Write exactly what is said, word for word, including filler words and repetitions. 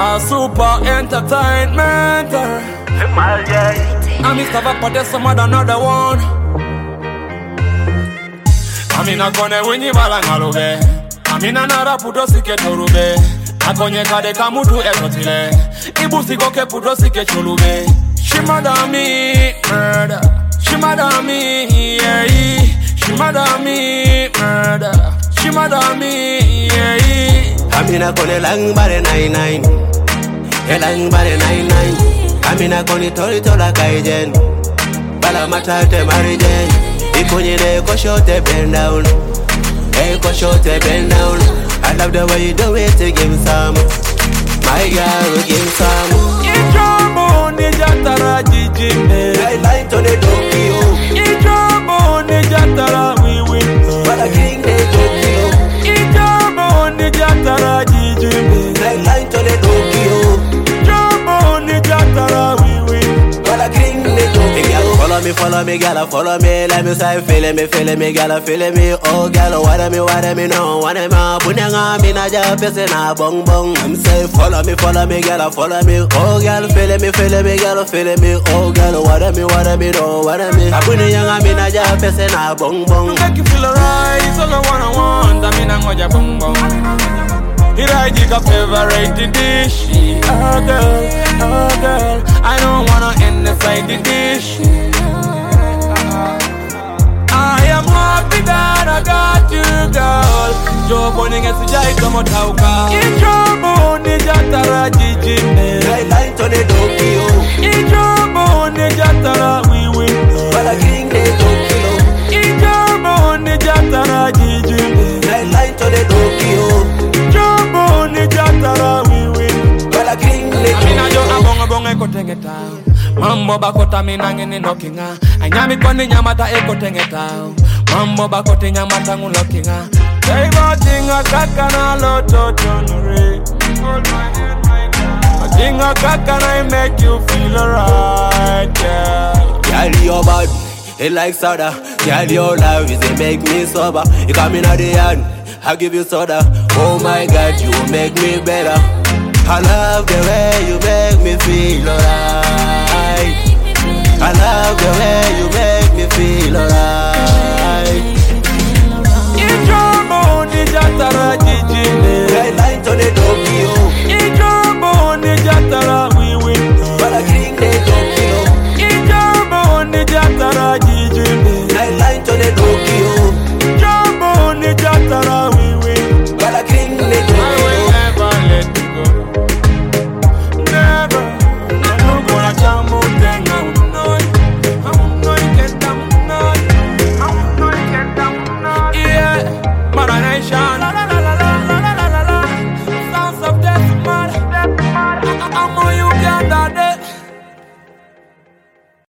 A super entertainment. I'm Mister Vapor, some other another one. I'm in a gonna win you balangalobe. I'm in another puto sike torube. Akonye kade kamutu ekotile. Ibusi goke puto sike cholube. She madami murder. She madami yeah. She madami murder. She madami yeah. I'm in a gonna lang bare nine nine. Elang bare nine nine. I'm in a gonna tori tola kaijen. Bala matate marije. Ikonye de ko short bend down. Hey, ko short bend down. I love the way you do it to give some. My girl, give some. Ijobo ni jatara jijine. I like to the Tokyo. Ijobo ni jatara we win. But I king the Tokyo. Ijobo ni jatara jijine. I like to the Tokyo. Ijobo ni jatara we win. But I king the Tokyo. Follow me, follow me, gala, follow me. Let me say, feeling me, feeling me, gala, feeling me. Oh, gala, what me, what me, no, what am I? Bunanga, me, na ja, pese na bong bong. I'm say, follow me, follow me, gala, follow me. Oh, gala, feeling me, feeling me, gala, feeling me. Oh, gala, what me, what me, no, what me? Bunanga, me, na ja, pese na bong bong. You make you feel alright, it's all I wanna want. I mean, I'm gonna bong bong. Here I dig a favorite dish. Oh girl, oh girl, I don't wanna end the side the dish. I am happy that I got you, girl. Joe Bonning is a jai tomotauka. Ijobo ni jatara jijine. I like to the Tokyo. Ijobo ni jatara we win. But I king the Tokyo. Ijobo ni jatara jijine. I like to the Tokyo. Ijobo ni jatara we win. But I king the Tokyo. Amina jo abonga bonga eko tengeta. Mambo bakota minangi ni nokinga. Anyami koni nyamata eko tengeta. Mambo bakota nyamata ngulokinga. Favorite thing a kakana loto tonore. Hold my hand, my girl. A thing a kakana I make you feel alright, yeah. Girl, your body, it like soda. Girl, your love is it make me sober. You come in at the end, I give you soda. Oh my God, you make me better. I love the way you make me feel alright. I love the way you make me feel alright. Ijobo ni jatara jijine. I like to the Tokyo.